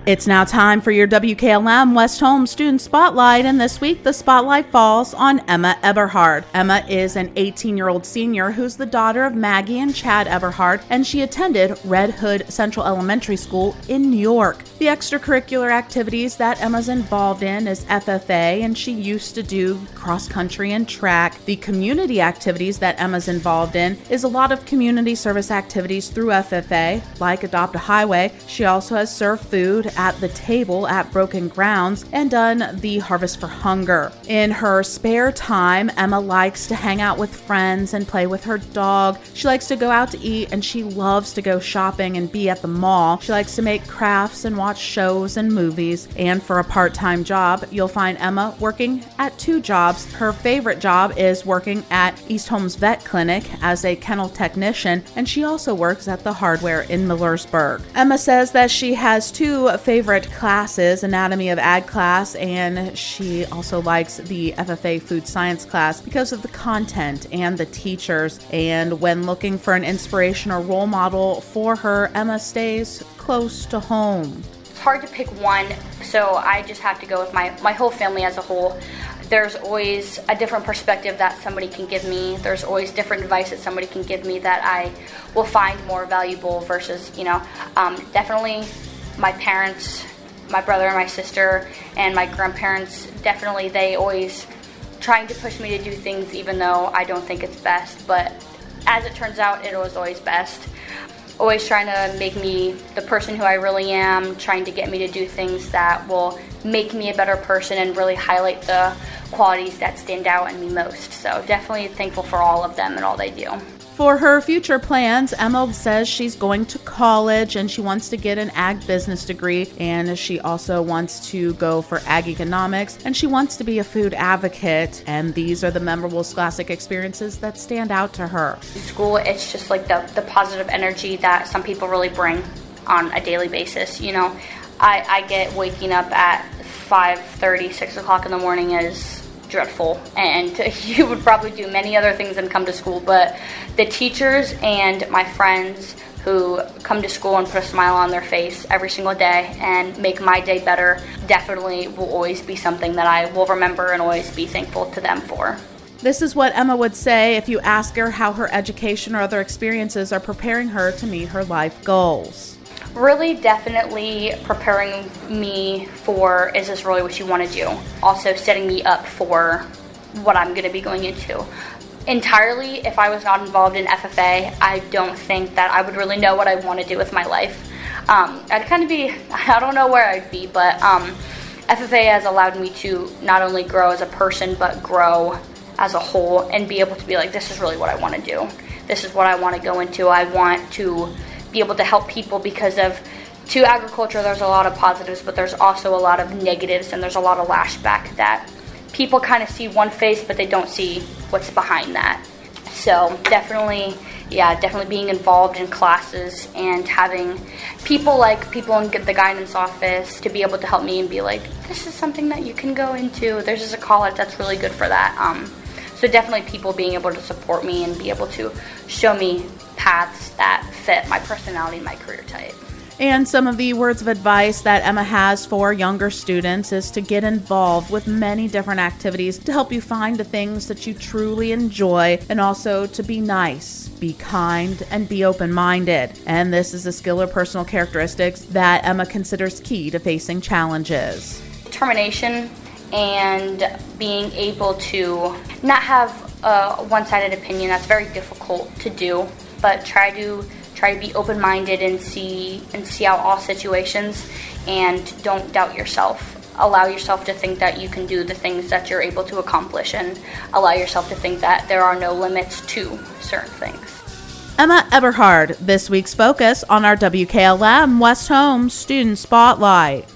It's now time for your WKLM West Home Student Spotlight, and this week the spotlight falls on Emma Eberhard. Emma is an 18-year-old senior who's the daughter of Maggie and Chad Eberhard, and she attended Red Hood Central Elementary School in New York. The extracurricular activities that Emma's involved in is FFA, and she used to do cross-country and track. The community activities that Emma's involved in is a lot of community service activities through FFA, like Adopt a Highway. She also has served food at the table at Broken Grounds and done the Harvest for Hunger. In her spare time, Emma likes to hang out with friends and play with her dog. She likes to go out to eat, and she loves to go shopping and be at the mall. She likes to make crafts and watch shows and movies. And for a part-time job, you'll find Emma working at 2 jobs. Her favorite job is working at East Holmes Vet Clinic as a kennel technician, and she also works at the Hardware in Millersburg. Emma says that she has 2 favorite classes, Anatomy of Ag class, and she also likes the FFA Food Science class because of the content and the teachers. And when looking for an inspiration or role model for her, Emma stays close to home. It's hard to pick one, so I just have to go with my whole family as a whole. There's always a different perspective that somebody can give me. There's always different advice that somebody can give me that I will find more valuable versus, definitely my parents, my brother and my sister, and my grandparents, definitely they always trying to push me to do things even though I don't think it's best. But as it turns out, it was always best. Always trying to make me the person who I really am, trying to get me to do things that will make me a better person and really highlight the qualities that stand out in me most. So definitely thankful for all of them and all they do. For her future plans, Emma says she's going to college and she wants to get an ag business degree, and she also wants to go for ag economics, and she wants to be a food advocate. And these are the memorable scholastic experiences that stand out to her. In school, it's just like the positive energy that some people really bring on a daily basis. I get waking up at 5:30, 6 o'clock in the morning is dreadful, and you would probably do many other things than come to school, but the teachers and my friends who come to school and put a smile on their face every single day and make my day better definitely will always be something that I will remember and always be thankful to them for. This is what Emma would say if you ask her how her education or other experiences are preparing her to meet her life goals. Really definitely preparing me for, is this really what you want to do? Also setting me up for what I'm going to be going into. Entirely, if I was not involved in FFA, I don't think that I would really know what I want to do with my life. I'd kind of be, I don't know where I'd be, but FFA has allowed me to not only grow as a person, but grow as a whole and be able to be like, this is really what I want to do. This is what I want to go into. I want to be able to help people because to agriculture there's a lot of positives, but there's also a lot of negatives, and there's a lot of lashback that people kind of see one face but they don't see what's behind that. So definitely being involved in classes and having people in the guidance office to be able to help me and be like, this is something that you can go into. There's just a college that's really good for that. So definitely people being able to support me and be able to show me paths that fit my personality and my career type. And some of the words of advice that Emma has for younger students is to get involved with many different activities to help you find the things that you truly enjoy, and also to be nice, be kind, and be open-minded. And this is a skill or personal characteristics that Emma considers key to facing challenges. Determination and being able to not have a one-sided opinion. That's very difficult to do, but try to be open-minded and see out all situations, and don't doubt yourself. Allow yourself to think that you can do the things that you're able to accomplish, and allow yourself to think that there are no limits to certain things. Emma Eberhard, this week's focus on our WKLM West Home Student Spotlight.